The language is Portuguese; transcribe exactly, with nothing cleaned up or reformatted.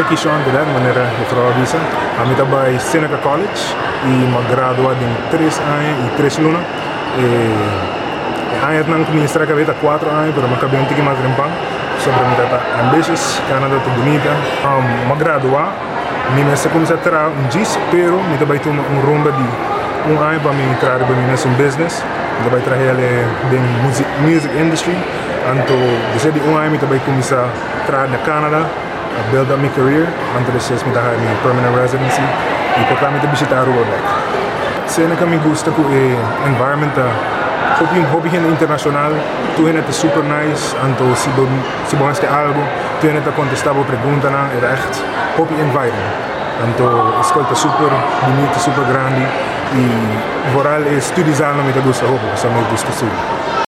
Kishon de maneira de Frovisa. A mim trabalho Seneca College e me graduado em três anos e três lunas. Anos não comecei a cabeça quatro anos, mas me acabei um pouquinho mais limpando. Sobre a minha ambitious, Canadá é bonita. Me graduar, me comecei a trabalhar um dia, pero me trabalho um rumba de um ano para mim entrar para mim nesse business. Me trabalho trabalhar em music music industry. Então, desde um ano me trabalho começar a trabalhar na Canadá. I build up my career until the says me to have my permanent residency e por lá me to visitar Aruba back. Cena que me gusta com o environment hobby hobby internacional, tu é super nice, então se bom se bom este algo, tu é contestar a pergunta na é echt hobby environment. Então a escola super bonita, super grande e vooral é estudar não me gusta hobby, só me gusta sul.